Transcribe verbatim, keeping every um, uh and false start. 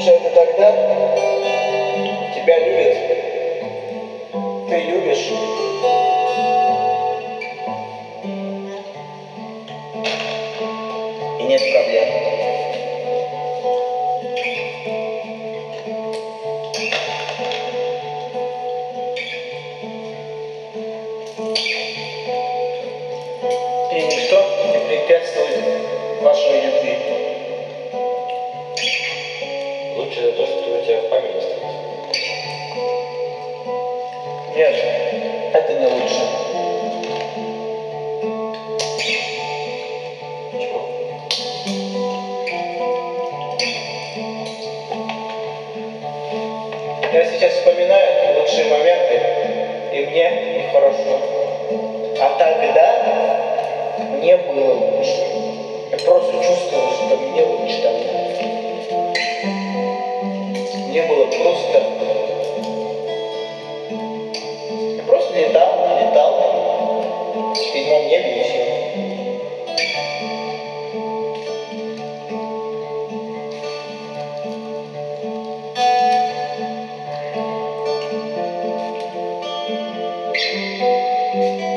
Лучше это тогда тебя любят, ты любишь. И нет проблем. И никто не препятствует вашей любви. Лучше это то, что у тебя в памяти осталось. Нет, это не лучше. Почему? Я сейчас вспоминаю лучшие моменты, и мне нехорошо. А тогда мне было лучше. Я просто чувствовал, что мне лучше тогда. Мне было просто... Я просто летал, летал в седьмом небе и все. Thank you.